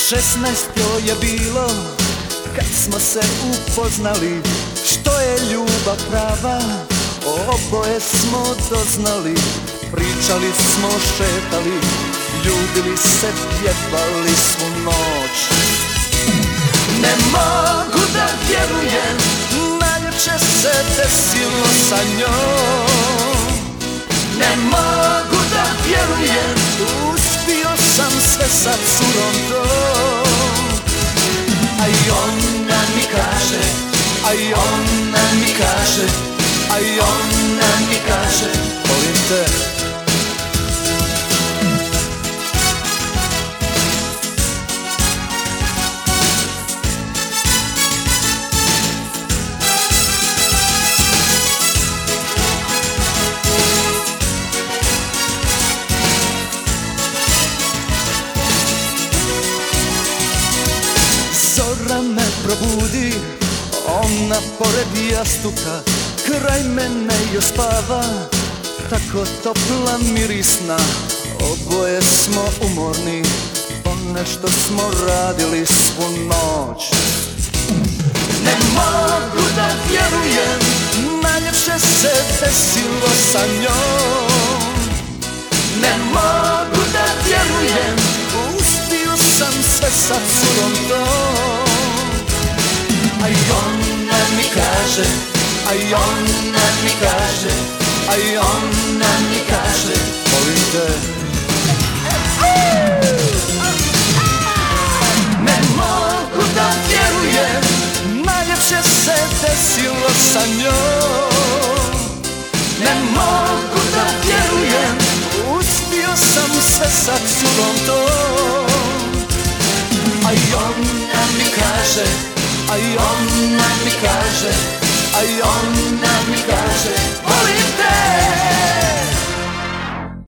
16 joj je bilo kad smo se upoznali. Što je ljubav prava, oboje smo doznali. Pričali smo, šetali, ljubili se, pjevali svu noć. Ne mogu da vjerujem, najljepše se desilo sa njom. Ne mogu da vjerujem, uspio sam sve sa curom tom. A i ona mi kaže, a i ona mi kaže, a i ona mi kaže, volim te. Zora me probudi, ona pored jastuka, kraj mene još spava, tako topla mirisna. Oboje smo umorni, ponešto smo radili svu noć. Ne mogu da vjerujem, najljepše se desilo sa njom. Ne mogu da vjerujem, uspio sam sve sa curom tom. A i ona mi kaže, a i ona mi kaže, a i ona mi kaže, volim te. Ne mogu da vjerujem, najljepše se desilo sa njom. Ne mogu da vjerujem, uspio sam sve sa curom tom. A i ona mi kaže, a i ona mi kaže, a i ona mi kaže, volim